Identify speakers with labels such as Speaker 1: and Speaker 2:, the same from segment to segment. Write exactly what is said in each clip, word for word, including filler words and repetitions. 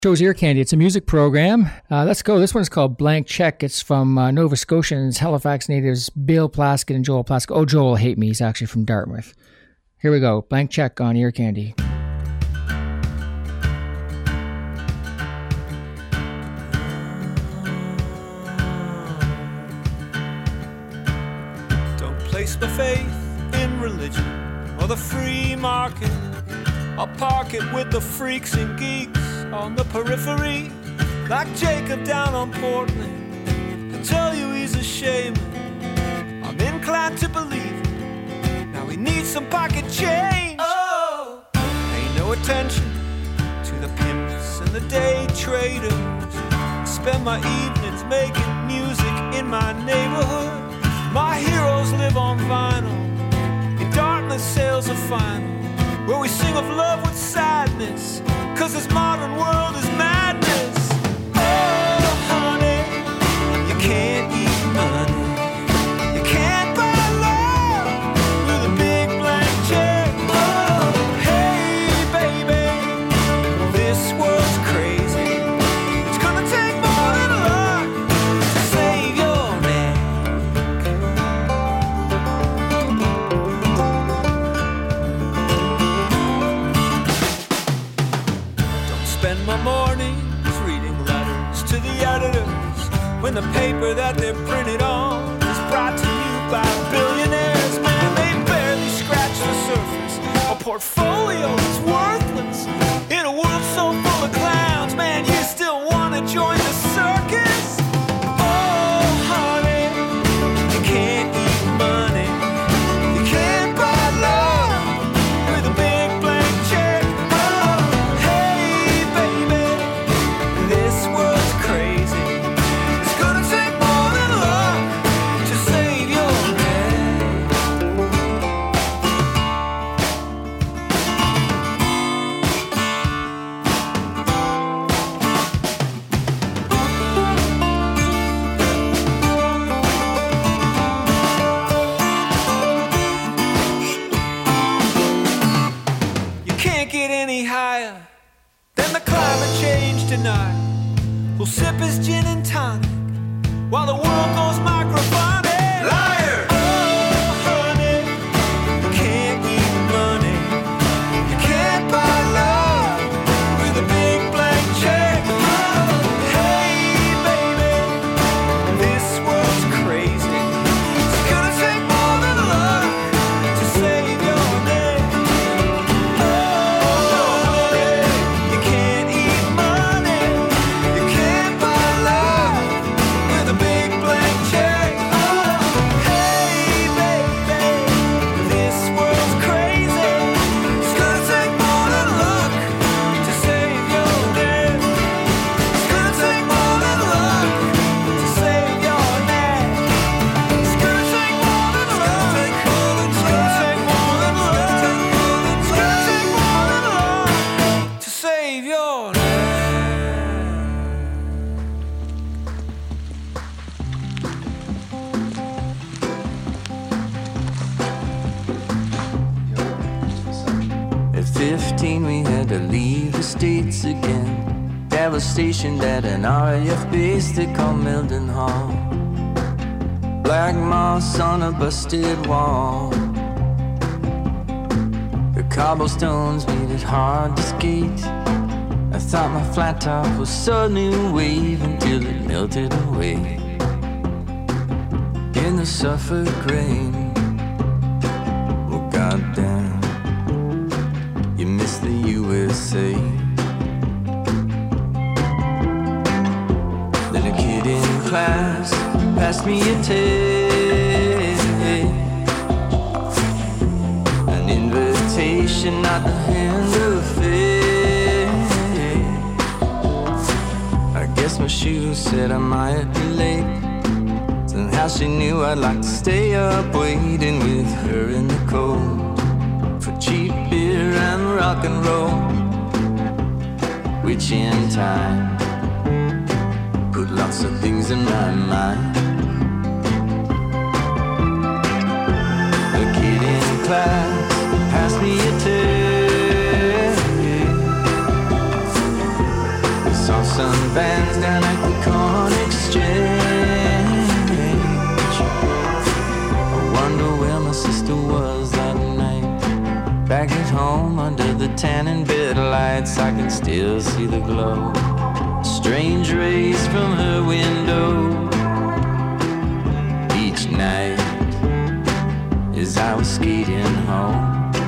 Speaker 1: Show's Ear Candy. It's a music program. Uh, let's go. This one's called Blank Check. It's from uh, Nova Scotians, Halifax natives, Bill Plaskett and Joel Plaskett. Oh, Joel will hate me. He's actually from Dartmouth. Here we go. Blank Check on Ear Candy.
Speaker 2: Don't place my faith in religion or the free market. I'll park it with the freaks and geeks on the periphery, like Jacob down on Portland. I tell you he's a shaman. I'm inclined to believe it. Now we need some pocket change. Oh, pay no attention to the pimps and the day traders. Spend my evenings making music in my neighborhood. My heroes live on vinyl. In Dartmouth sales are final, where we sing of love with sadness, 'cause this modern world is madness. Oh, honey, you can't eat money. You can't buy love with a big blank check. Oh, hey, baby, this world's crazy. It's gonna take more than luck to save your neck. Spend my mornings reading letters to the editors when the paper that they're printed on is brought to you by billionaires. Man, they barely scratch the surface. A portfolio is worthless in a world so full of clowns. Man, you still want to join the circus? Oh, honey, you can't eat money. You can't buy love with a big blank check. We'll sip his gin and tonic while the world goes microphonic. Liar! Oh, honey, you can't eat money. You can't buy love with a big blank check. Oh, hey, baby, this world's crazy. It's gonna take more than luck to save your neck. Oh, honey, you can't eat money. You can't buy love with a big blank check. Oh, hey, baby, this world's crazy. It's gonna take more than luck to save your neck. It's gonna take more than luck to save your neck. It's gonna take more than luck. It's gonna take more than luck. It's gonna take more than luck to save your neck.
Speaker 3: At fifteen we had to leave the States again. Dad was stationed at an R A F base they call Milden Hall. Black moss on a busted wall. The cobblestones made it hard to skate. I thought my flat top was so new wave until it melted away in the Suffolk rain. Oh goddamn, you miss the U S A. Then a kid in class passed me a tape, an invitation not to hand of fate. I guess my shoes said I might be late. Somehow she knew I'd like to stay up waiting with her in the cold for cheap beer and rock and roll, which in time put lots of things in my mind. A kid in class passed me a tape. saw some bands down at the Corn Exchange. I wonder where my sister was that night. Back at home under the tanning bed lights, I can still see the glow. Strange rays from her window each night as I was skating home.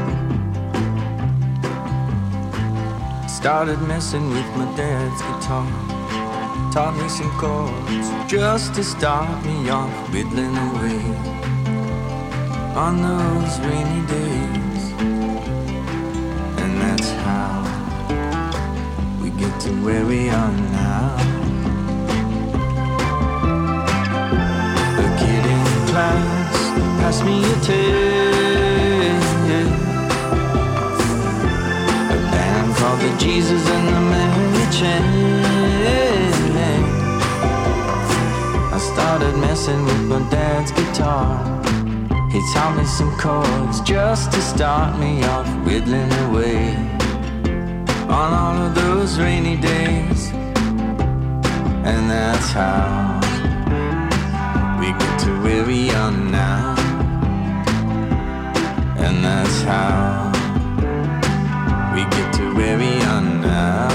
Speaker 3: Started messing with my dad's guitar, taught me some chords just to start me off, whittling away on those rainy days. And that's how we get to where we are now. A kid in class passed me a tape, called the Jesus and the Mary Chain. I started messing with my dad's guitar. He taught me some chords just to start me off, whittling away on all of those rainy days. And that's how we get to where we are now. And that's how we get to where we are now.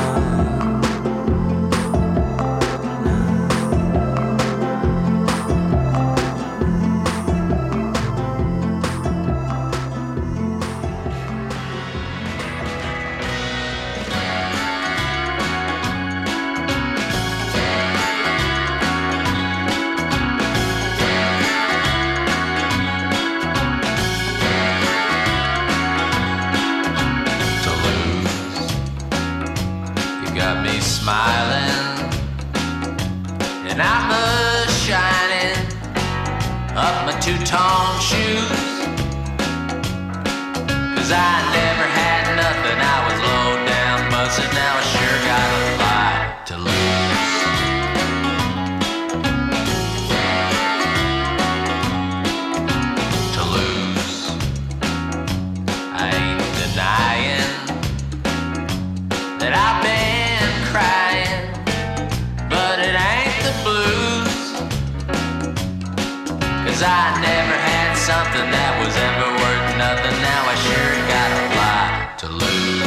Speaker 4: Smiling, and I'm a shining up my two-tone shoes. Cause I never had nothing, I was low down bustin'. Now I sure got a lot to lose. To lose, I ain't denying that I've been crying, but it ain't the blues. Cause I never had something that was ever worth nothing. Now I sure got a lot to lose.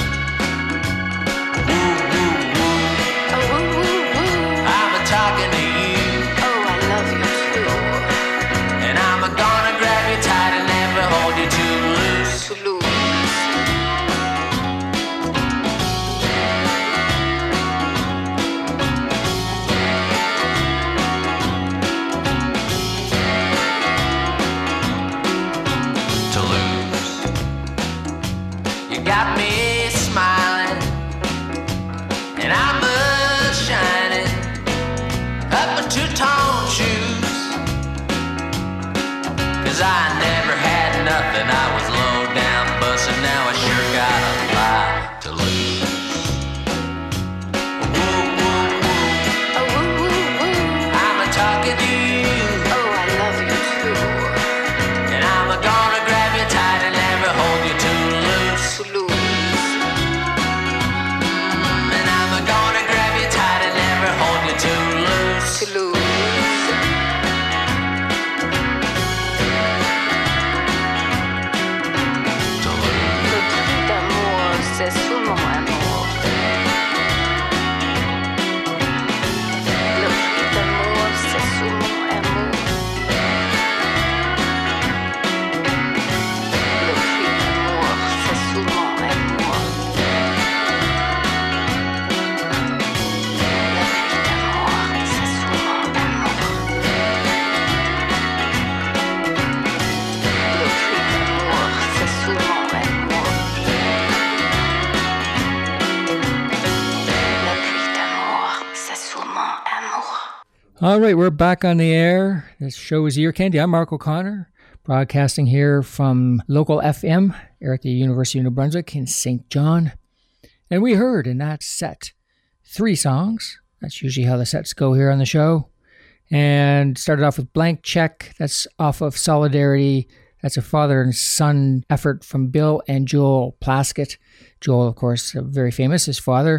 Speaker 4: Woo, woo, woo.
Speaker 5: Oh, woo, woo, woo.
Speaker 4: I'm a talking to you.
Speaker 5: Oh, I love you too.
Speaker 4: And I'm a gonna grab you tight and never hold you too loose.
Speaker 5: To lose.
Speaker 4: Got me smiling, and I'm a shining up my two-tone shoes. Cause I never had nothing, I was low down bustin'. Now I sure got a lot to lose. Woo, woo, woo.
Speaker 5: Oh, woo, woo, woo.
Speaker 4: I'm a talking to you.
Speaker 5: Oh, I love you too.
Speaker 4: And I'm a gonna grab you tight and never hold you too loose.
Speaker 5: To lose.
Speaker 4: Too loose.
Speaker 5: To lose.
Speaker 4: To lose.
Speaker 5: Le prix d'amour, c'est seulement amour. Le prix d'amour, c'est seulement amour. Le prix d'amour, c'est seulement amour.
Speaker 1: All right, we're back on the air. This show is Ear Candy. I'm Mark O'Connor, broadcasting here from local F M here at the University of New Brunswick in Saint John. And we heard in that set three songs. That's usually how the sets go here on the show. And started off with Blank Check. That's off of Solidarity. That's a father and son effort from Bill and Joel Plaskett. Joel, of course, very famous. His father,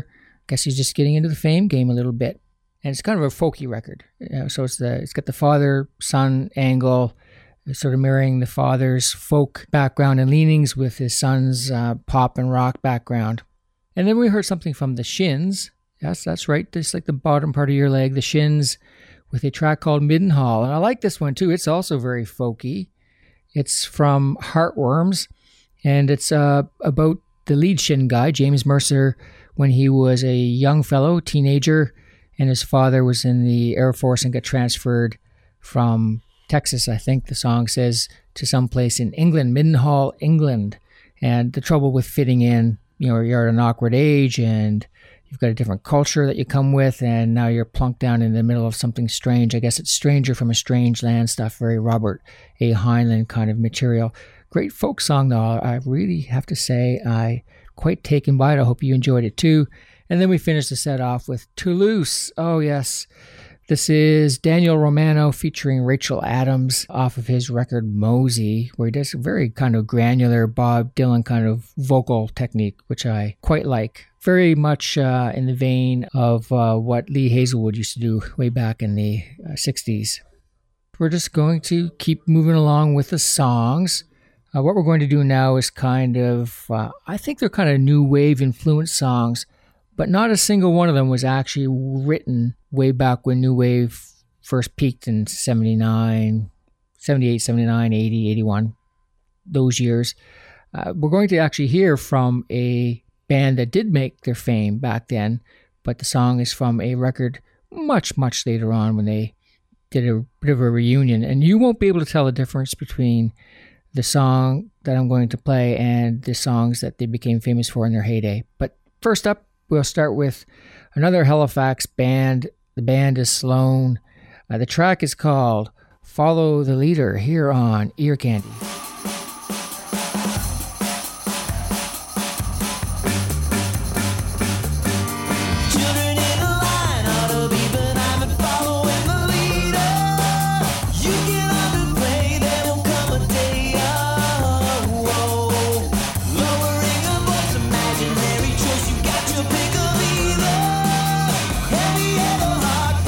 Speaker 1: guess he's just getting into the fame game a little bit. And it's kind of a folky record. Uh, so it's the it's got the father-son angle, sort of mirroring the father's folk background and leanings with his son's uh, pop and rock background. And then we heard something from the Shins. Yes, that's right. Just like the bottom part of your leg, the Shins, with a track called Middenhall. And I like this one too. It's also very folky. It's from Heartworms, and it's uh, about the lead Shin guy, James Mercer, when he was a young fellow, teenager, and his father was in the Air Force and got transferred from Texas, I think the song says, to some place in England, Middenhall, England. And the trouble with fitting in, you know, you're at an awkward age and you've got a different culture that you come with, and now you're plunked down in the middle of something strange. I guess it's Stranger from a Strange Land stuff, very Robert A. Heinlein kind of material. Great folk song, though. I really have to say I quite taken by it. I hope you enjoyed it too. And then we finished the set off with Toulouse. Oh, yes. This is Daniel Romano featuring Rachel Adams off of his record Mosey, where he does a very kind of granular Bob Dylan kind of vocal technique, which I quite like. Very much uh, in the vein of uh, what Lee Hazelwood used to do way back in the uh, sixties. We're just going to keep moving along with the songs. Uh, what we're going to do now is kind of, uh, I think they're kind of new wave influenced songs, but not a single one of them was actually written way back when new wave first peaked in seventy-nine, seventy-eight, seventy-nine, eighty, eighty-one, those years. Uh, we're going to actually hear from a band that did make their fame back then, but the song is from a record much, much later on when they did a bit of a reunion. And you won't be able to tell the difference between the song that I'm going to play and the songs that they became famous for in their heyday. But first up, we'll start with another Halifax band. The band is Sloan. Uh, the track is called Follow the Leader here on Ear Candy.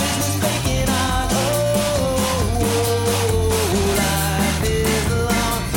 Speaker 6: Life is long.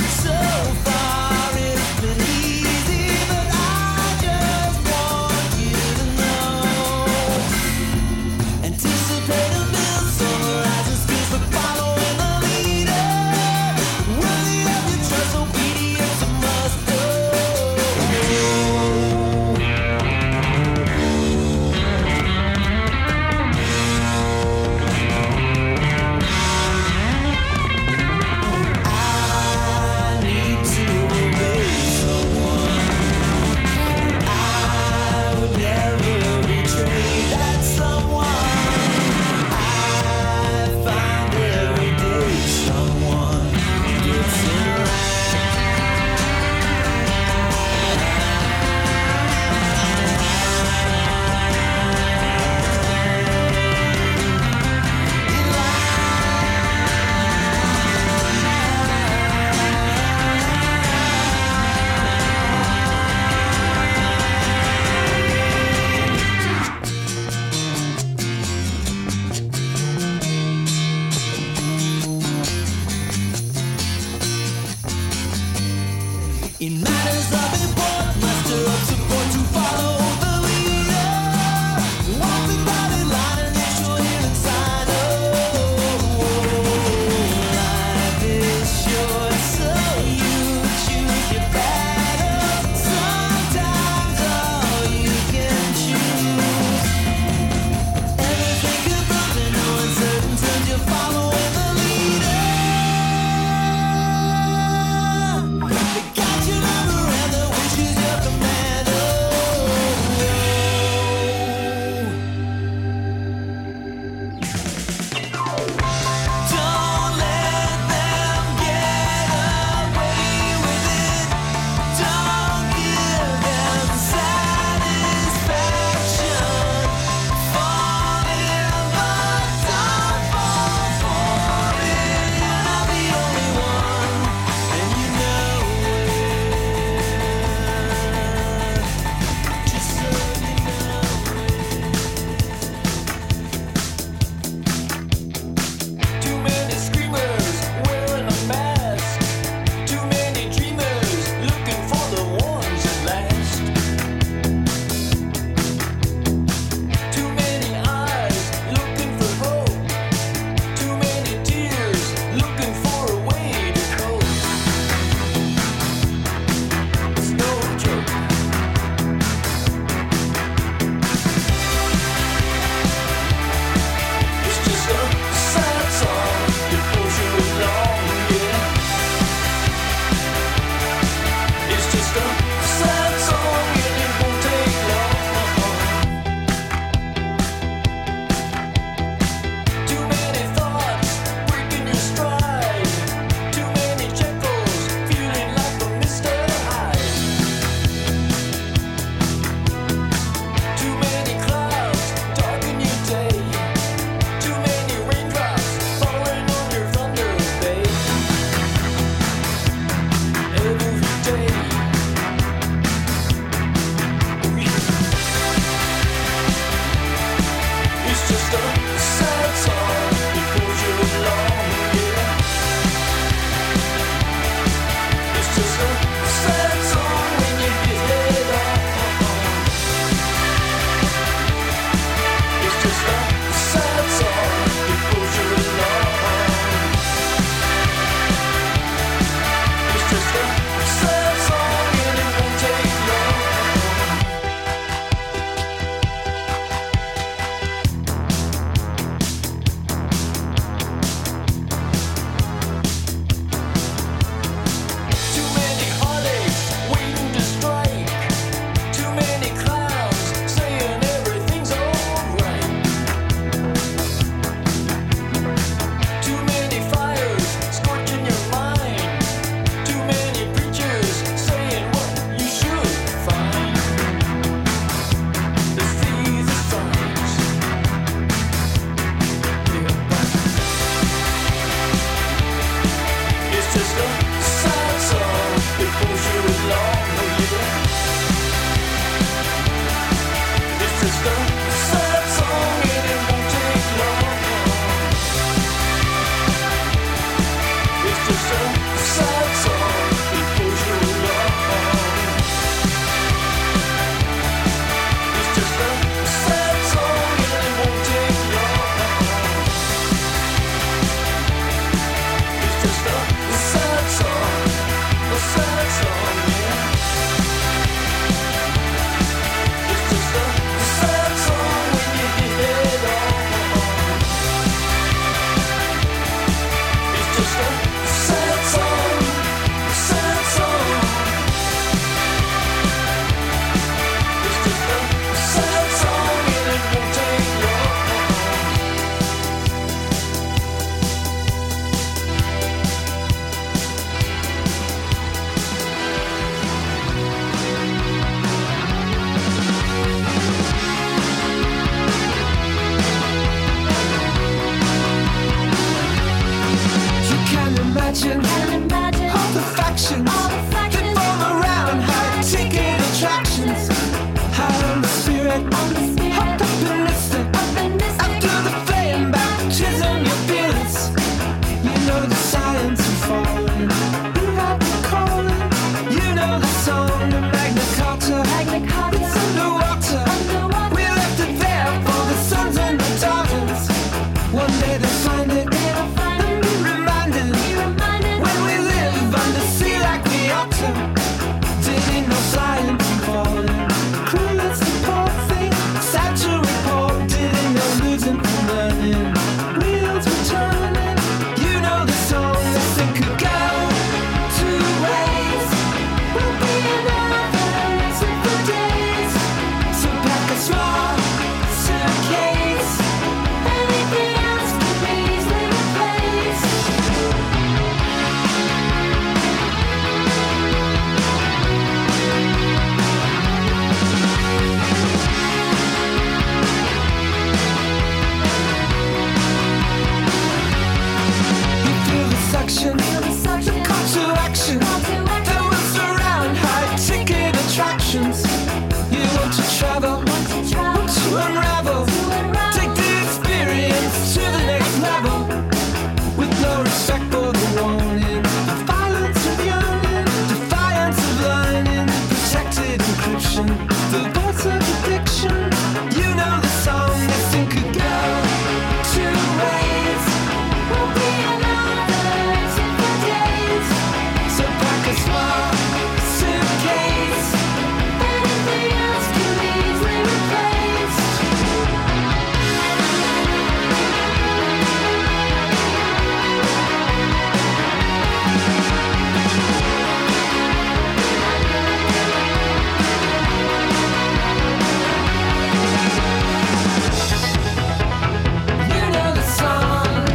Speaker 6: imagine,
Speaker 5: Can't imagine
Speaker 6: all the factions
Speaker 5: all the
Speaker 6: that
Speaker 5: factions
Speaker 6: form around high-ticket attractions. High on the spirit,
Speaker 5: on the spirit.
Speaker 6: hopped up and mystic.
Speaker 5: Up and mystic.
Speaker 6: After the flame baptism, your feelings. You know the science of falling. You have the calling. You know the song of Magna Carta.
Speaker 5: Magna Carta.
Speaker 6: It's underwater.
Speaker 5: Underwater.
Speaker 6: We left it there for the sons and the daughters. One day they'll find it.
Speaker 5: They'll find
Speaker 6: And be reminded
Speaker 5: Be reminded
Speaker 6: when we live under sea like we ought to. Didn't know flying from falling. Clueless the poor thing. Sad to report. Didn't know losing from learning. Wheels were turning. You know the song. This thing could go two ways.
Speaker 5: We'll be another simple days.
Speaker 6: So pack a small suitcase.
Speaker 5: Anything else can be easily replaced.
Speaker 6: You feel the suction.
Speaker 5: Feel the suction.
Speaker 6: The call to action.
Speaker 5: Call to action.
Speaker 6: That was around high-ticket attractions. You want to travel,
Speaker 5: Want to travel.
Speaker 6: want to unravel,
Speaker 5: To unravel.
Speaker 6: take the experience to the next level. With no respect for the warning, the violence of yearning, defiance of learning, protected encryption, the voice of addiction. You know the song. This thing could go two ways.
Speaker 5: We'll be another simple days.
Speaker 6: So pack a small suitcase.
Speaker 5: Anything else can be easily replaced.
Speaker 6: You know the song.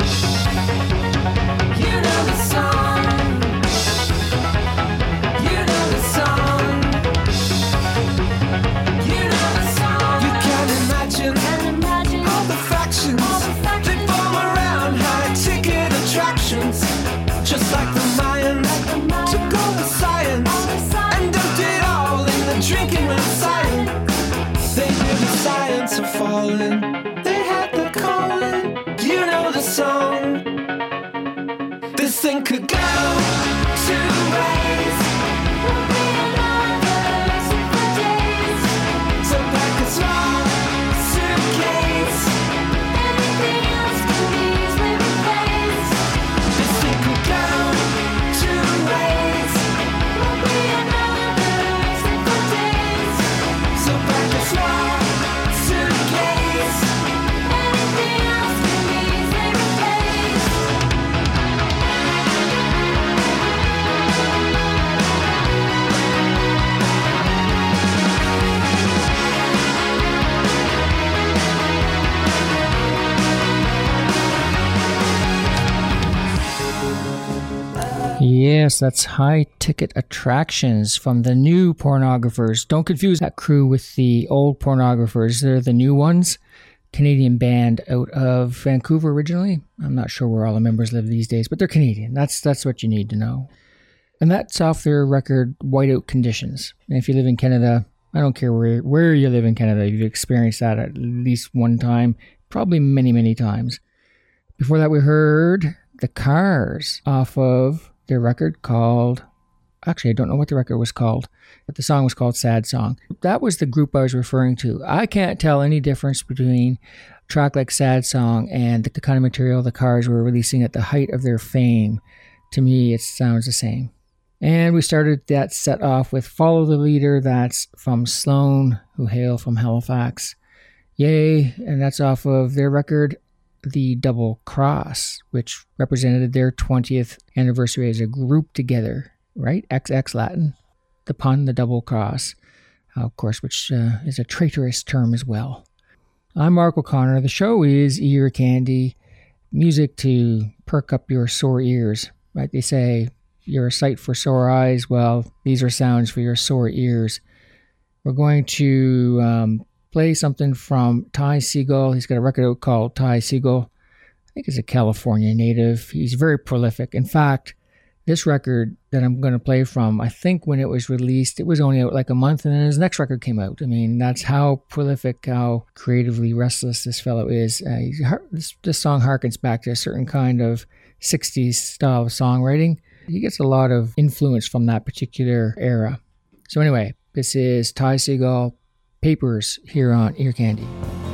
Speaker 6: You know the song. You know the song. You know the song. You can imagine
Speaker 5: Can't imagine
Speaker 6: all the factions
Speaker 5: all the
Speaker 6: that
Speaker 5: factions.
Speaker 6: form around high-ticket attractions. Just like the Mayans
Speaker 5: the Mayans.
Speaker 6: took all the science
Speaker 5: All the science.
Speaker 6: and dumped it all in the drinking when silent. They knew the science of falling. They had the calling. You know the song. This thing could go two ways.
Speaker 5: We'll be another simple days.
Speaker 6: So pack a small suitcase.
Speaker 5: Anything else can be easily replaced.
Speaker 6: This thing could go two ways.
Speaker 5: We'll be another simple days.
Speaker 6: So pack a small suitcase.
Speaker 5: Anything else can be easily replaced.
Speaker 1: Yes, that's High Ticket Attractions from the new Pornographers. Don't confuse that crew with the old Pornographers. They're the new ones. Canadian band out of Vancouver originally. I'm not sure where all the members live these days, but they're Canadian. That's that's what you need to know. And that's off their record Whiteout Conditions. And if you live in Canada, I don't care where where you live in Canada, you've experienced that at least one time, probably many, many times. Before that, we heard The Cars off of their record called, actually, I don't know what the record was called, but the song was called Sad Song. That was the group I was referring to. I can't tell any difference between a track like Sad Song and the, the kind of material the Cars were releasing at the height of their fame. To me, it sounds the same. And we started that set off with Follow the Leader. That's from Sloan, who hail from Halifax. Yay, and that's off of their record, The Double Cross, which represented their twentieth anniversary as a group together, right? X X Latin, the pun, the double cross, uh, of course, which uh, is a traitorous term as well. I'm Mark O'Connor. The show is Ear Candy, music to perk up your sore ears, right? They say you're a sight for sore eyes. Well, these are sounds for your sore ears. We're going to um, play something from Ty Segall. He's got a record out called Ty Segall. think he's a California native. He's very prolific. In fact, this record that I'm going to play from, I think when it was released, it was only out like a month, and then his next record came out. I mean, that's how prolific, how creatively restless this fellow is. Uh, he's, this, this song harkens back to a certain kind of sixties style of songwriting. He gets a lot of influence from that particular era. So anyway, this is Ty Segall, Papers, here on Ear Candy.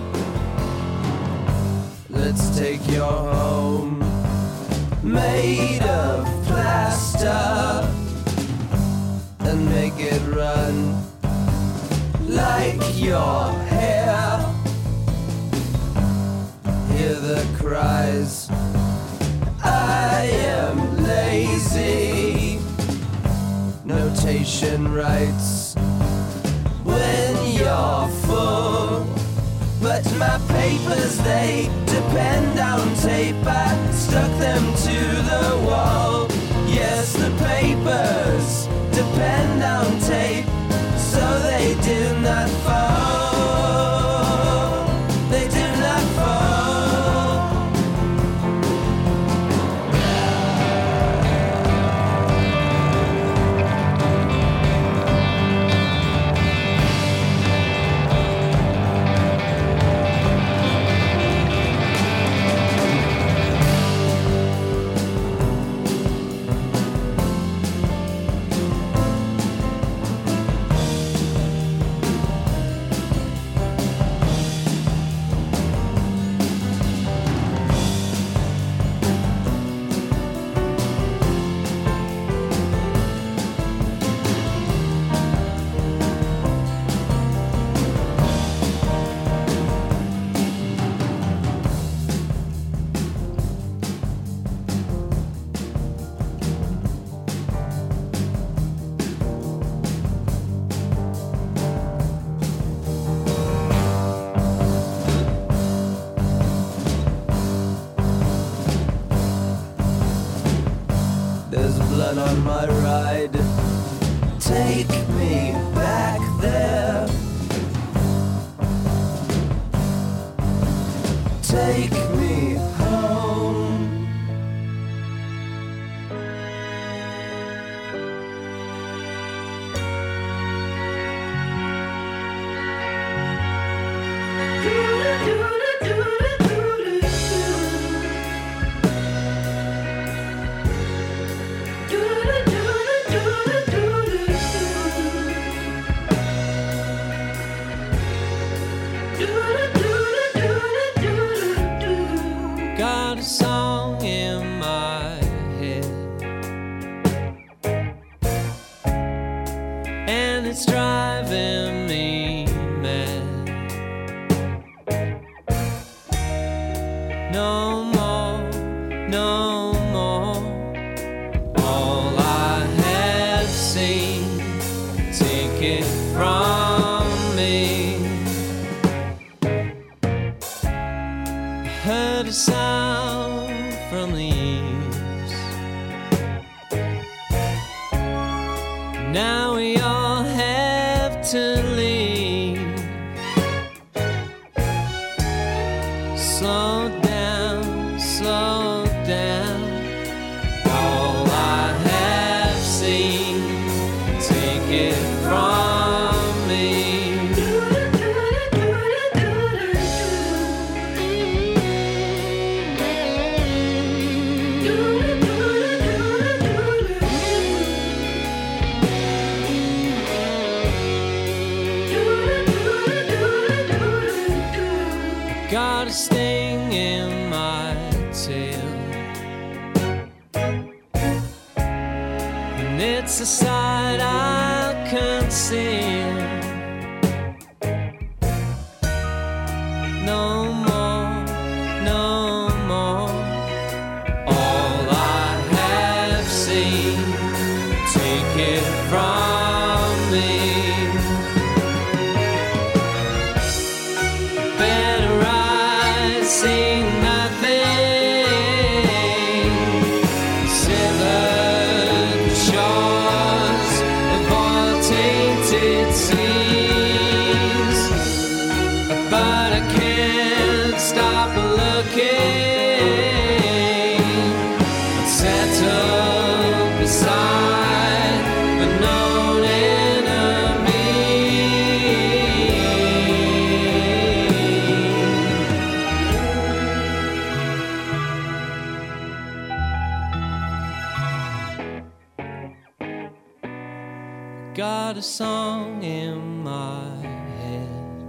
Speaker 6: Let's take your home, made of plaster, and make it run like your hair. Hear the cries, I am lazy. Notation writes when you're full, but my papers, they depend on tape. I stuck them to the wall. Yes, the papers depend on tape, so they do not fall. They do not fall. On my ride, take me back there. Take me home.
Speaker 2: Got a song in my head, and it's driving me mad. No more, no more. All I have seen, take it from me. Heard a sound from the east. Now we all have to leave. Slow down, slow down. All I have seen, take it from me. Got a sting in my tail, and it's a sight I conceal. No more, no more. All I have seen, take it from me. Better I see nothing. Severed shores of all tainted seas, but I can't stop looking.
Speaker 7: got a song in my head,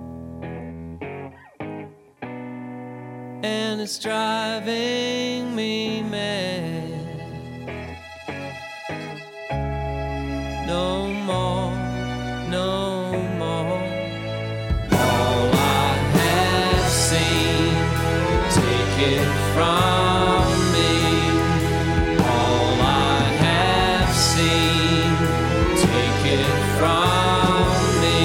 Speaker 7: and it's driving me mad. No more, no more. All I have seen, take it from me. All I have seen, take it from me.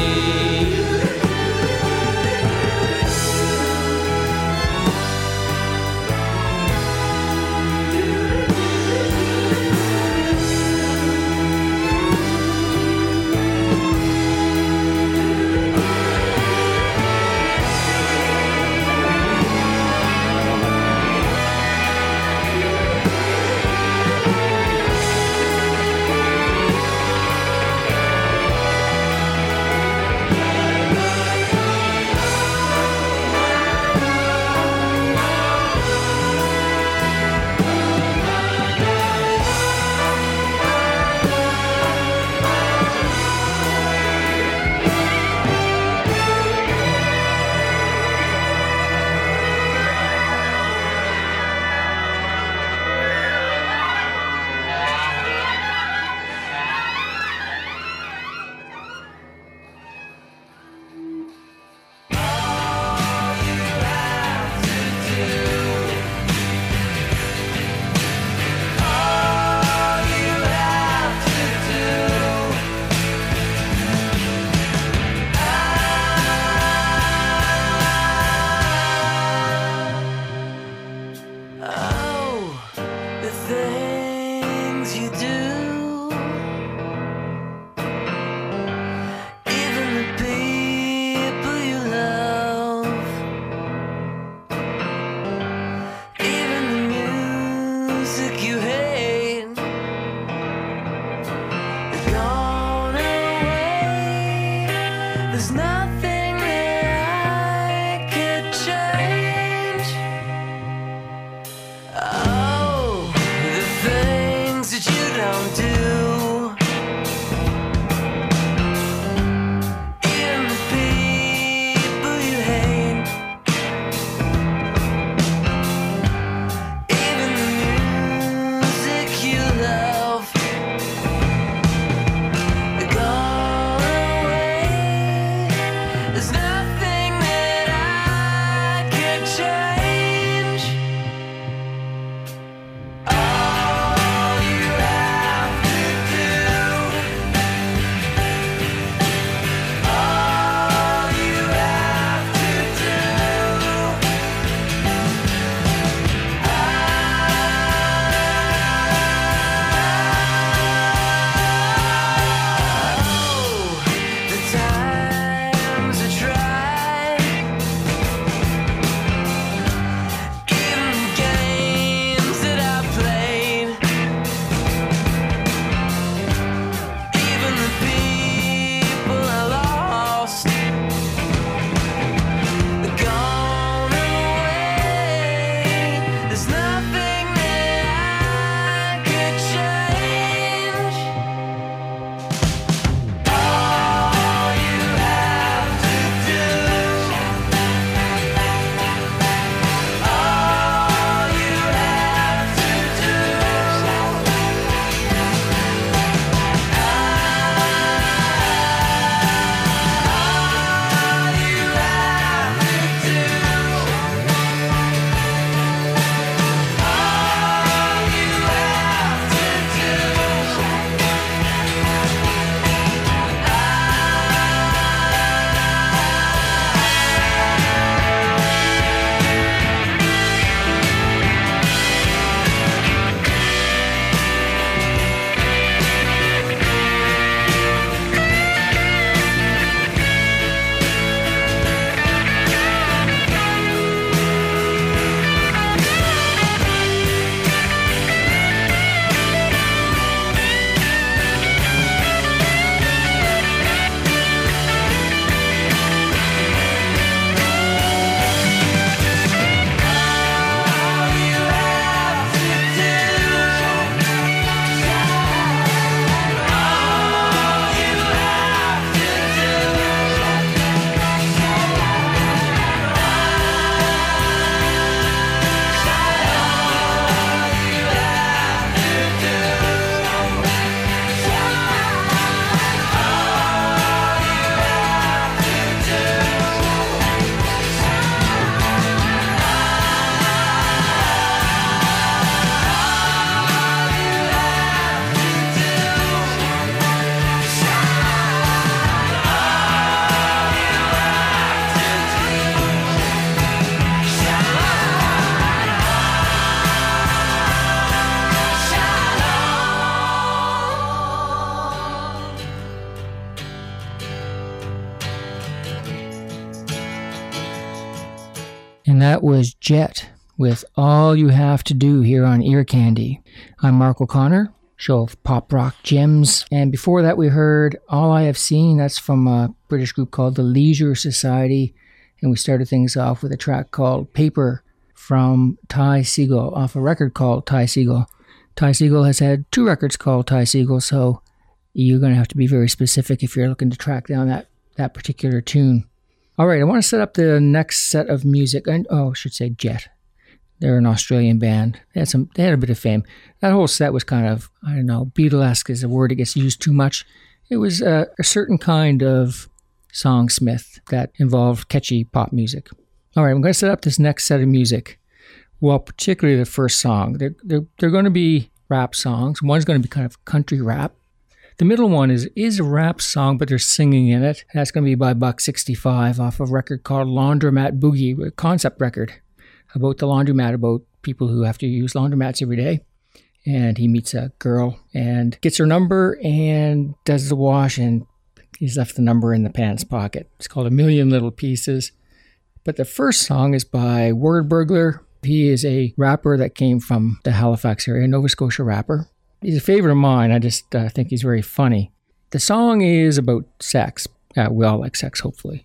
Speaker 1: And that was Jet with All You Have to Do here on Ear Candy. I'm Mark O'Connor, show of pop rock gems. And before that we heard All I Have Seen. That's from a British group called the Leisure Society. And we started things off with a track called Paper from Ty Segall off a record called Ty Segall. Ty Segall has had two records called Ty Segall, so you're going to have to be very specific if you're looking to track down that, that particular tune. All right, I want to set up the next set of music. And, oh, I should say Jet. They're an Australian band. They had some. They had a bit of fame. That whole set was kind of, I don't know, Beatlesque is a word that gets used too much. It was a, a certain kind of songsmith that involved catchy pop music. All right, I'm going to set up this next set of music. Well, particularly the first song. They're, they're, they're going to be rap songs. One's going to be kind of country rap. The middle one is is a rap song, but they're singing in it. That's going to be by Buck sixty-five off a record called Laundromat Boogie, a concept record about the laundromat, about people who have to use laundromats every day. And he meets a girl and gets her number and does the wash, and he's left the number in the pants pocket. It's called A Million Little Pieces. But the first song is by Word Burglar. He is a rapper that came from the Halifax area, Nova Scotia rapper. He's a favorite of mine. I just uh, think he's very funny. The song is about sex. Uh, we all like sex, hopefully.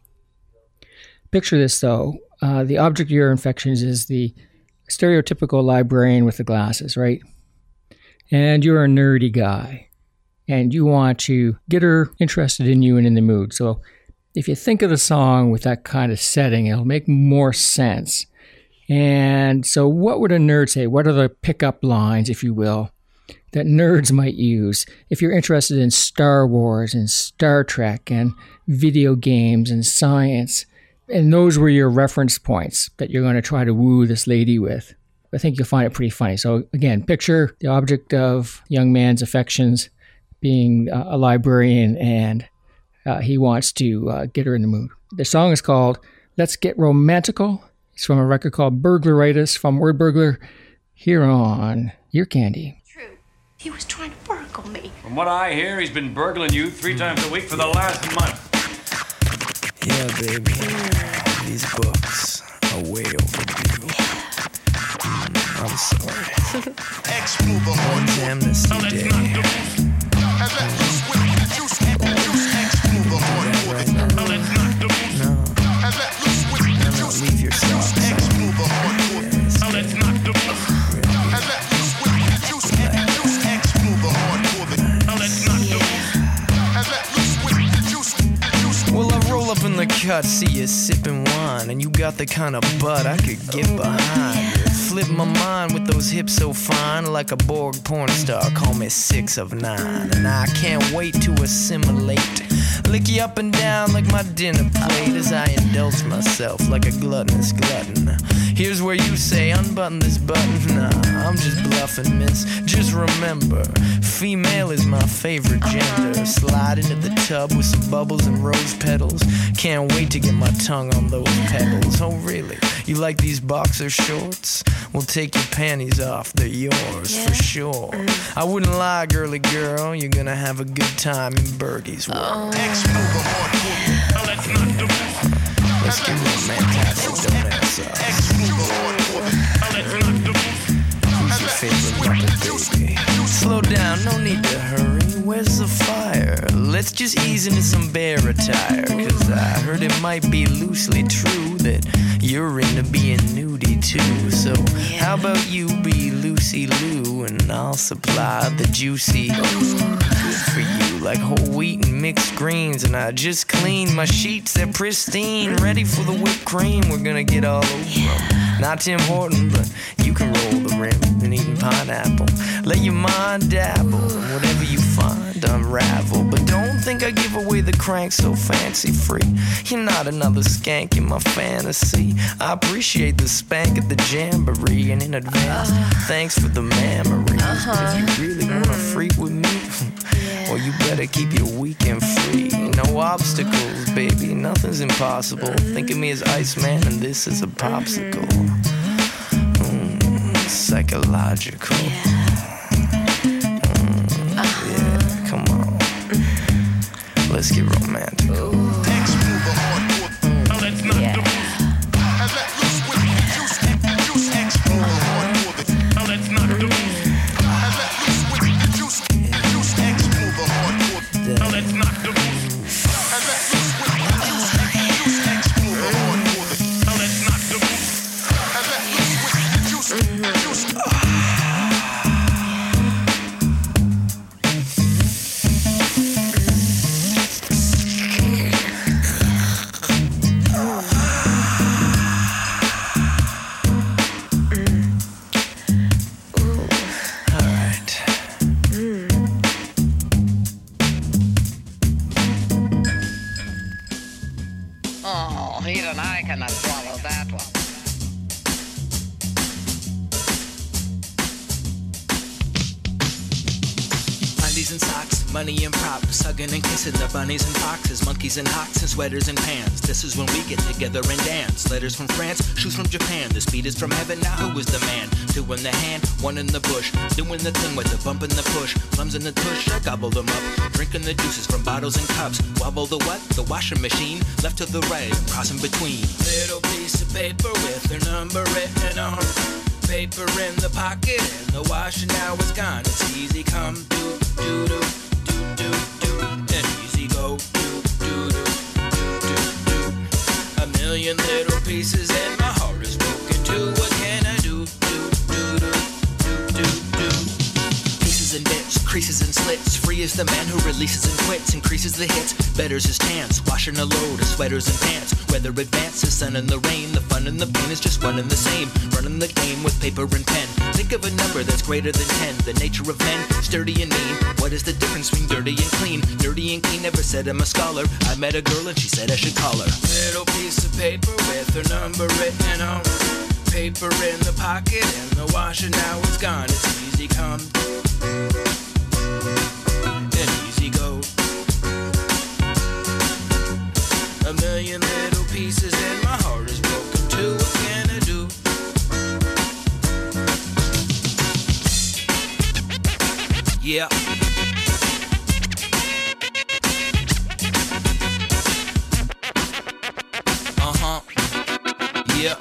Speaker 1: Picture this, though. Uh, the object of your infections is the stereotypical librarian with the glasses, right? And you're a nerdy guy. And you want to get her interested in you and in the mood. So if you think of the song with that kind of setting, it'll make more sense. And so what would a nerd say? What are the pickup lines, if you will, that nerds might use if you're interested in Star Wars and Star Trek and video games and science? And those were your reference points that you're going to try to woo this lady with. I think you'll find it pretty funny. So again, picture the object of young man's affections being uh, a librarian, and uh, he wants to uh, get her in the mood. The song is called Let's Get Romantical. It's from a record called Burglaritis from Word Burglar here on Ear Candy.
Speaker 5: True. He was trying to burgle me.
Speaker 8: From what I hear, he's been burgling you three times a week for the last month.
Speaker 9: Yeah, baby. These books are way overdue. Mm, I'm sorry. One's Amnesty Day. Right now. No. No, no, leave your socks. Well, I roll up in the cut, see you sipping wine, and you got the kind of butt I could get behind. Flip my mind with those hips so fine, like a Borg porn star, call me six of nine. And I can't wait to assimilate, lick you up and down like my dinner plate, as I indulge myself like a gluttonous glutton. Here's where you say, unbutton this button. Nah, I'm just bluffing, miss. Just remember, female is my favorite gender. Slide into the tub with some bubbles and rose petals. Can't wait to get my tongue on those pebbles. Oh, really? You like these boxer shorts? Well, take your panties off. They're yours, yeah, for sure. Mm. I wouldn't lie, girly girl. You're gonna have a good time in Birdie's world. Oh. Let's get romantic, don't answer. Who's your favorite Muppet baby? Slow down, no need to hurry. Where's the fire? Let's just ease into some bear attire. Cause I heard it might be loosely true that you're into being nudie too. So how about you be Lucy Lou, and I'll supply the juicy good for you, like whole wheat and mixed greens. And I just cleaned my sheets, they're pristine, ready for the whipped cream. We're gonna get all over them. Not Tim Horton, but you can roll the rim and eating pineapple. Let your mind dabble, whatever you find, unravel. But don't think I give away the crank so fancy free. You're not another skank in my fantasy. I appreciate the spank at the jamboree, and in advance, thanks for the memories. But if you really wanna freak with me, well, you better keep your weekend free. No obstacles, baby, nothing's impossible. Think of me as Iceman and this is a popsicle. Mm, psychological. Mm, yeah, come on. Let's get romantic. Mm, yeah. undies and socks, money and props, hugging and kissing the bunnies and foxes, monkeys and hawks and sweaters and pans. This is when we get together and dance. Letters from France, shoes from Japan. The speed is from heaven, now who is the man? Two in the hand, one in the bush, doing the thing with the bump and the push. Plums in the tush, I gobble them up, drinking the juices from bottles and cups. Wobble the what? The washing machine, left to the right, crossing between. Little piece of paper with her number written on. Paper in the pocket and the washer now is gone. It's easy come, do, do, do, do, do, do, and easy go, do, do, do, do, do, do. A million little pieces and my heart is broken too. What can I do, do, do, do, do, do, do. Pieces and bits, creases and slits. Free is the man who releases and quits, increases the hits, betters his chance. Washing a load of sweaters and pants. Weather advances, sun and the rain. The fun and the pain is just one and the same. Running the game with paper and pen. Think of a number that's greater than ten. The nature of men, sturdy and mean. What is the difference between dirty and clean? Dirty and clean, never said I'm a scholar. I met a girl and she said I should call her. Little piece of paper with her number written on. Paper in the pocket and the washer now is gone. It's easy come and easy go. A million little pieces and my heart is broken too. What can I do? Yeah. Uh-huh. Yeah.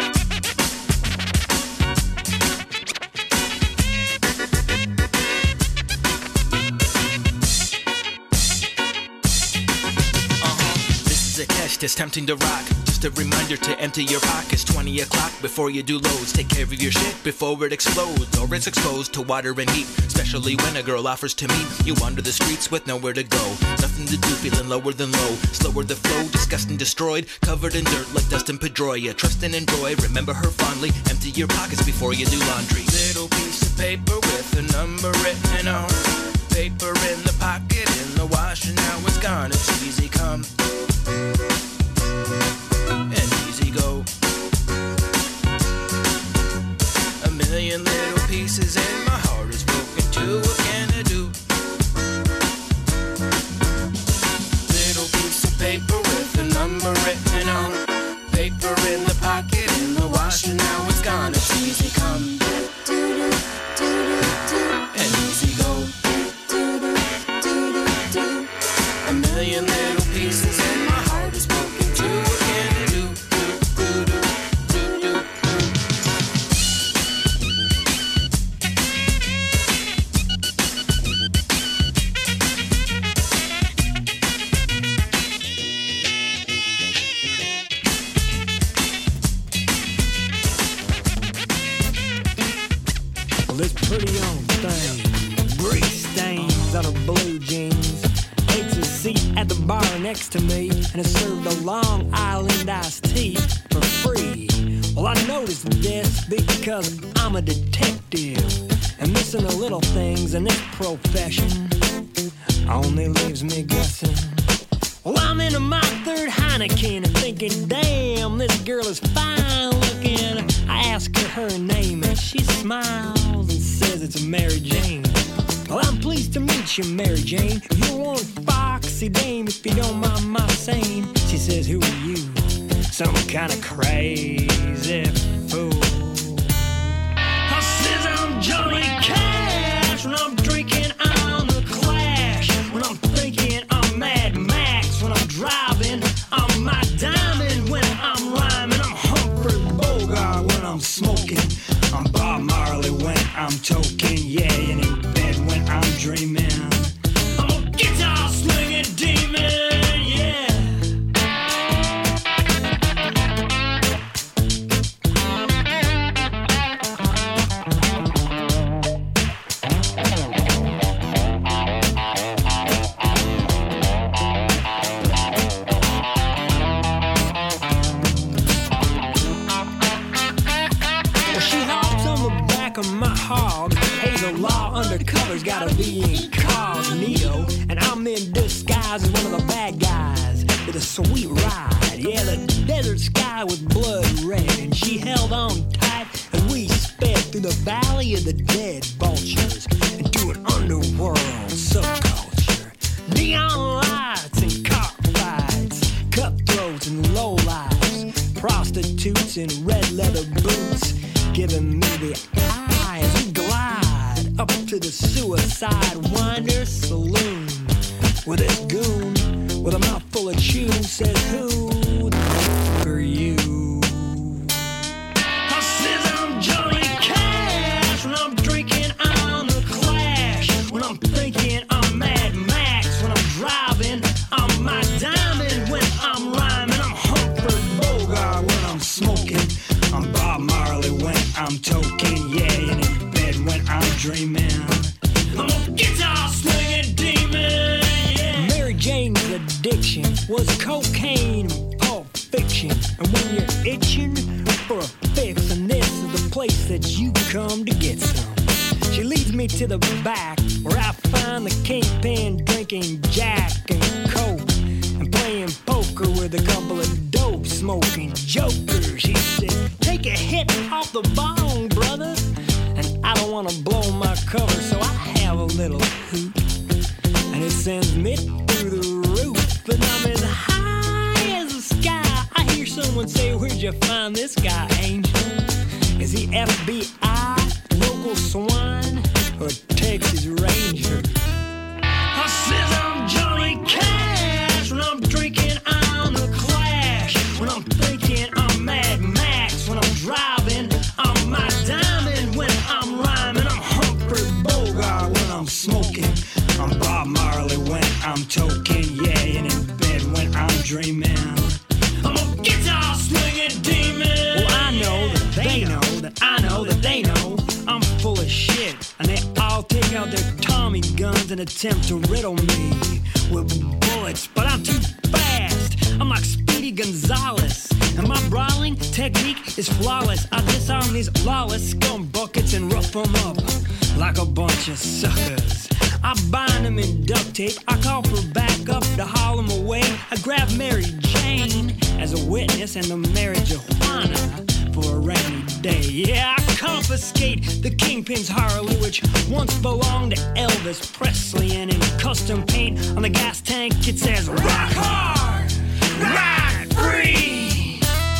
Speaker 9: It's tempting to rock. Just a reminder to empty your pockets. Twenty o'clock before you do loads. Take care of your shit before it explodes, or it's exposed to water and heat. Especially when a girl offers to meet you wander the streets with nowhere to go. Nothing to do, feeling lower than low. Slower the flow, disgusting, destroyed. Covered in dirt like Dustin Pedroia. Trust and enjoy, remember her fondly. Empty your pockets before you do laundry. Little piece of paper with a number written on. Paper in the pocket, in the wash, and now it's gone. It's easy come and easy go. A million little pieces and my heart is broken too. What can I do? Little piece of paper with a number written on. Paper in the pocket, in the wash, and now it's gone. It's easy come and easy go. A million little pieces and my heart is broken too. What can I do? Do, do, do, do, do, do.
Speaker 10: Well, this pretty young thing, grease stains on her blue jeans, takes a seat at the bar next to me and is served a Long Island iced tea for free. Well, I noticed this because I'm a detective, and missing the little things in this profession only leaves me guessing. Well, I'm into my third Heineken and thinking, damn, this girl is fine looking. I ask her her name and she smiles and says it's Mary Jane. Well, I'm pleased to meet you, Mary Jane. You're one foxy dame, if you don't mind my saying. She says, who are you? Some kind of crazy fool. I says I'm Johnny Cash when I'm drinking on the Clash. When I'm thinking I'm Mad Max. When I'm driving I'm my diamond. When I'm rhyming I'm Humphrey Bogart. When I'm smoking I'm Bob Marley. When I'm toking, yeah, and in bed when I'm dreaming I'm a guitar swinging demon, yeah. Well, she hops on the back of my hog. Hazel Law undercover's gotta be incognito, and I'm in disguise as one of the bad guys with a sweet ride. Yeah, the desert sky was blood red, and she held on tight as we sped through the valley of the dead vultures and to an underworld subculture. Neon lights and cockfights, cutthroats and lowlifes, prostitutes in red leather boots, giving me the eyes. We glide up to the Suicide Winder Saloon, where this goon with a mouth full of chew says, who the f*** are you? I says I'm Johnny Cash when I'm drinking on the Clash, when I'm thinking I'm Mad Max, when I'm driving I'm my diamond, when I'm rhyming I'm Humphrey Bogart, when I'm smoking I'm Bob Marley, when I'm toking, yeah, and in bed when I'm dreaming I'm a guitar swinging demon. Jane's addiction was cocaine and Pulp Fiction. And when you're itching for a fix, and this is the place that you come to get some. She leads me to the back, where I find the kingpin drinking Jack and Coke, and playing poker with a couple of dope smoking jokers. She said, take a hit off the bong, brother. And I don't want to blow my cover, so I have a little hoot, and it sends me through the roof, and I'm as high as the sky. I hear someone say, where'd you find this guy, Angel? Is he F B I, local swine, or Texas Ranger? I says I'm Johnny Cash when I'm drinking on the Clash, when I'm thinking I'm Mad Max, when I'm driving I'm my diamond, when I'm rhyming I'm Humphrey Bogart, when I'm smoking I'm Bob Marley, when I'm toking, yeah, and in bed when I'm dreaming I'm a guitar swinging demon. Well, I know that they know that I know that they know I'm full of shit, and they all take out their Tommy guns and attempt to riddle me with bullets, but I'm too fast. I'm like Speedy Gonzales, and my brawling technique is flawless. I disarm these lawless scum buckets and rough them up like a bunch of suckers. I bind them in duct tape, I call for backup to haul them away. I grab Mary Jane as a witness and the marriage of Juana for a rainy day. Yeah, I confiscate the Kingpin's Harley, which once belonged to Elvis Presley, and in custom paint on the gas tank it says, rock hard, ride free.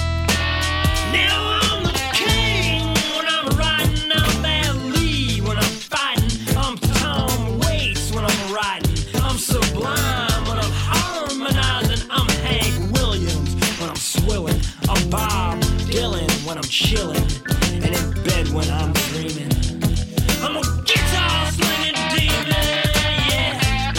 Speaker 10: Now I'm the king when I'm riding, I'm Ali. When I'm fighting, I'm Tom Waits. When I'm riding, I'm Sublime. When I'm harmonizing, I'm Hank Williams. When I'm swilling, I'm Bob Dylan. When I'm chilling, and in bed when I'm dreaming, I'm a guitar slinging demon, yeah.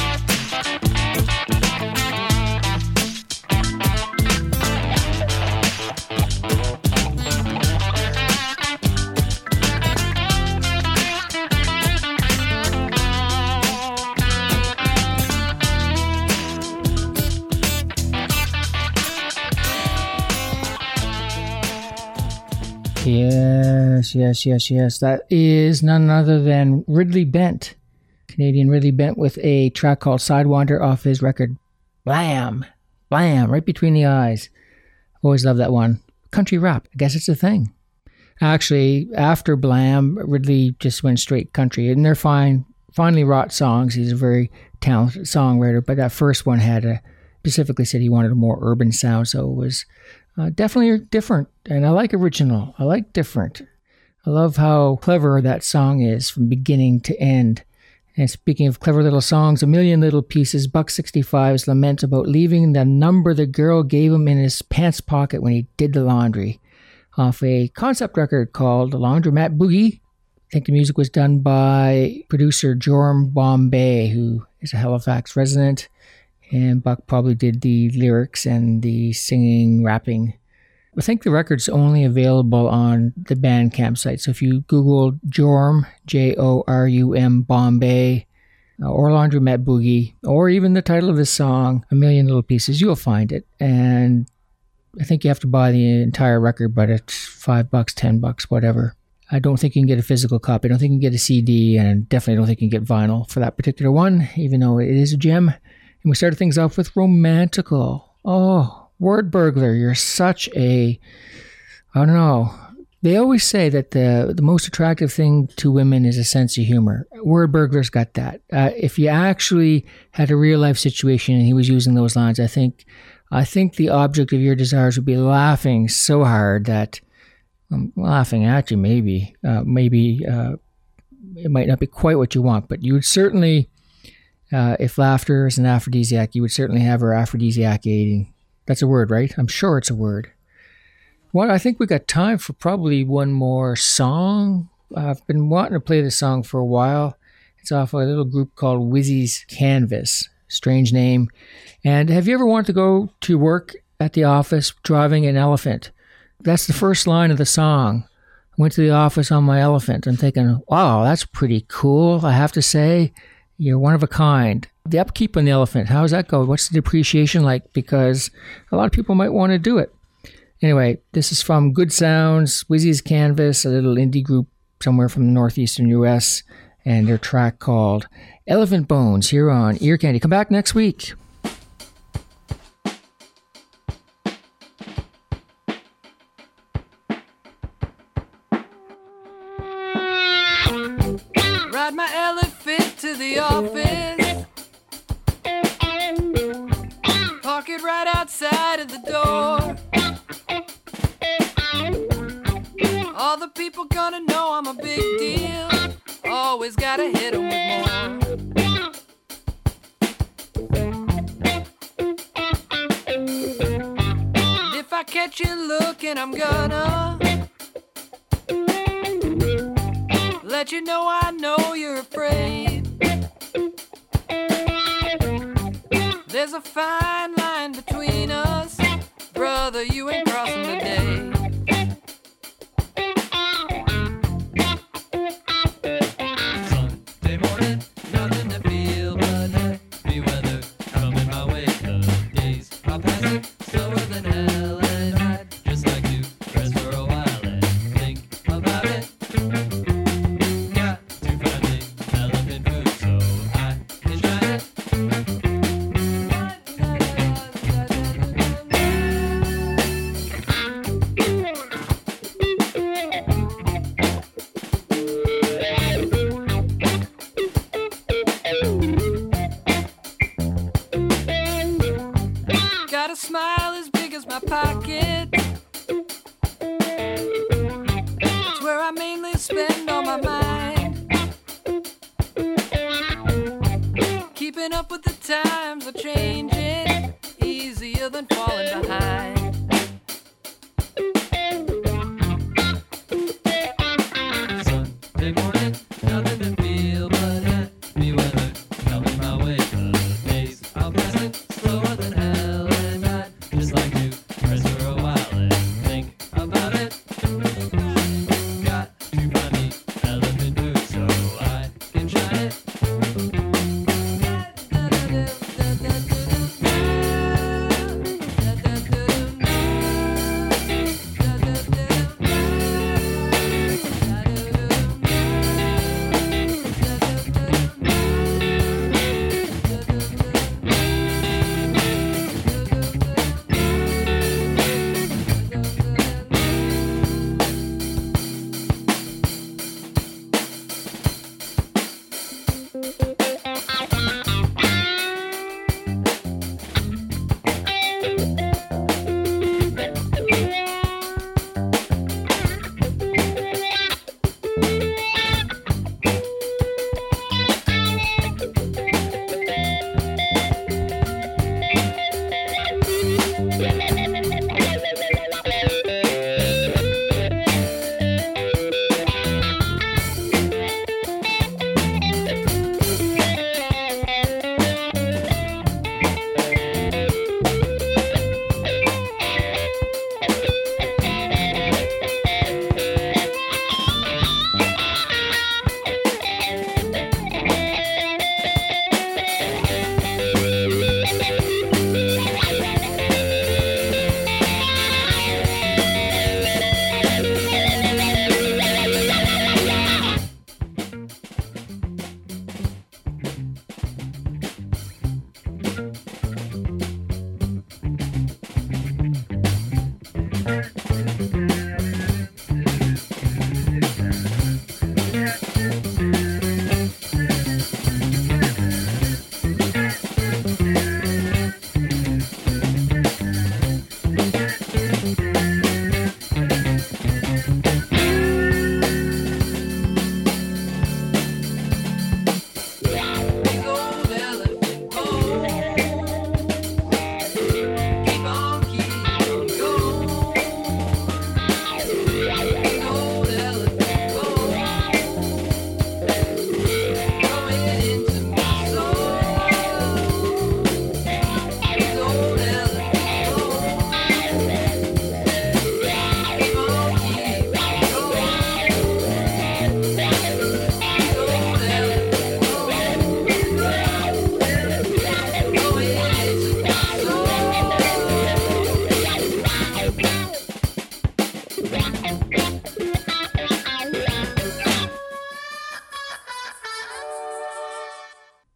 Speaker 1: Yes, yes, yes, yes. That is none other than Ridley Bent, Canadian Ridley Bent, with a track called Sidewinder off his record Blam, Blam, right between the eyes. Always love that one. Country rap, I guess it's a thing. Actually, after Blam, Ridley just went straight country, and they're fine, finely wrought songs. He's a very talented songwriter, but that first one had a, specifically said he wanted a more urban sound, so it was Uh, definitely different, and I like original. I like different. I love how clever that song is from beginning to end. And speaking of clever little songs, A Million Little Pieces, Buck sixty-five's lament about leaving the number the girl gave him in his pants pocket when he did the laundry, off a concept record called Laundromat Boogie. I think the music was done by producer Joram Bombay, who is a Halifax resident. And Buck probably did the lyrics and the singing, rapping. I think the record's only available on the Bandcamp site. So if you Google Joram, J O R U M, Bombay, uh, or Laundromat Boogie, or even the title of the song, A Million Little Pieces, you'll find it. And I think you have to buy the entire record, but it's five bucks, ten bucks, whatever. I don't think you can get a physical copy. I don't think you can get a C D, and definitely don't think you can get vinyl for that particular one, even though it is a gem. And we started things off with Romantical. Oh, Word Burglar, you're such a, I don't know, They always say that the the most attractive thing to women is a sense of humor. Word Burglar's got that. Uh, if you actually had a real life situation and he was using those lines, I think I think the object of your desires would be laughing so hard that I'm laughing at you. Maybe, uh, maybe uh, it might not be quite what you want, but you would certainly, uh, if laughter is an aphrodisiac, you would certainly have her aphrodisiacating. That's a word, right? I'm sure it's a word. Well, I think we got time for probably one more song. I've been wanting to play this song for a while. It's off a little group called Wizzy's Canvas. Strange name. And have you ever wanted to go to work at the office driving an elephant? That's the first line of the song. I went to the office on my elephant. I'm thinking, wow, that's pretty cool. I have to say, you're one of a kind. The upkeep on the elephant, how does that go? What's the depreciation like? Because a lot of people might want to do it. Anyway, this is from Good Sounds, Wizzy's Canvas, a little indie group somewhere from the northeastern U S, and their track called Elephant Bones here on Ear Candy. Come back next week.
Speaker 11: Ride my elephant to the office. Park it right outside of the door. All the people gonna know I'm a big deal. Always gotta hit 'em with more. And if I catch you looking, I'm gonna let you know I know you're afraid. There's a fine line between us, brother, you ain't crossing today. Sunday morning, nothing to feel but happy weather coming my way. The days are passing slower than hell, and I'd just like to rest for a while and think about it. Got to find the elephant food so I can try it. Got a smile as big as my pocket. It's where I mainly spend all my mind. Keeping up with the times are changing, easier than falling behind. Sunday morning, nothing to feel but happy weather coming my way. The days are passing slower than hell, and I'd just like to rest for a while and think about it. Got to find the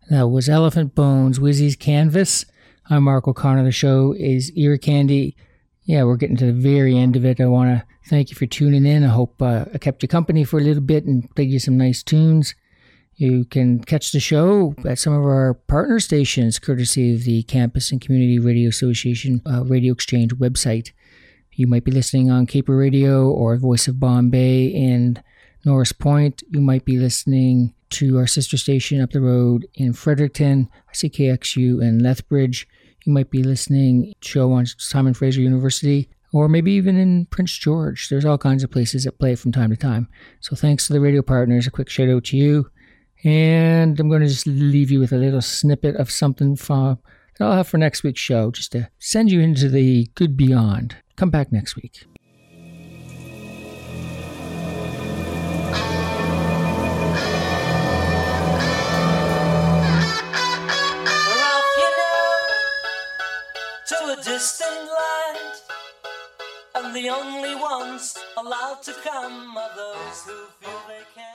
Speaker 1: That was Elephant Bones, Wizzy's Canvas. I'm Mark O'Connor. The show is Ear Candy. Yeah, we're getting to the very end of it. I want to thank you for tuning in. I hope uh, I kept you company for a little bit and played you some nice tunes. You can catch the show at some of our partner stations, courtesy of the Campus and Community Radio Association uh, Radio Exchange website. You might be listening on Caper Radio or Voice of Bombay in Norris Point. You might be listening to our sister station up the road in Fredericton, C K X U in Lethbridge. You might be listening to a show on Simon Fraser University, or maybe even in Prince George. There's all kinds of places that play from time to time. So thanks to the radio partners. A quick shout out to you. And I'm going to just leave you with a little snippet of something from, that I'll have for next week's show, just to send you into the good beyond. Come back next week.
Speaker 12: To a distant land, and the only ones allowed to come are those who feel they can.